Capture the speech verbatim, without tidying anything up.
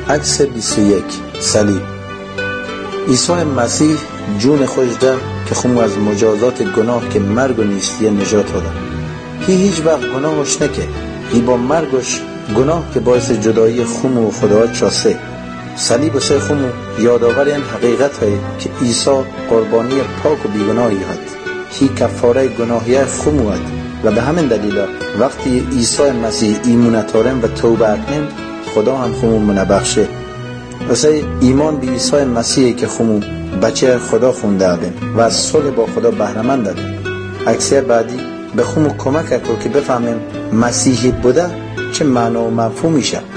عکس بیست و یک. صلیب. عیسی مسیح جون خودش ده که خمو از مجازات گناه که مرگ و نیستی نجات داد. هی هیچ وقت گناهش نکه. هی با مرگش گناه که باعث جدایی خمو و خدا چاسه. صلیب و سه خمو یادآور این حقیقت های که عیسی قربانی پاک و بیگناهی هست. هی کفاره گناهی خمو هست و به همین دلیل وقتی عیسی مسیح ایمانت آرم و توبه کنیم خدا هم خمو منبخشه. واسه ایمان به عیسی مسیح که خمو بچه خدا خونده بیم و از صلح با خدا بهره‌مند دادیم. عکسیه بعدی به خمو کمک کرد که بفهمیم مسیحی بوده چه معنا و مفهوم میشه.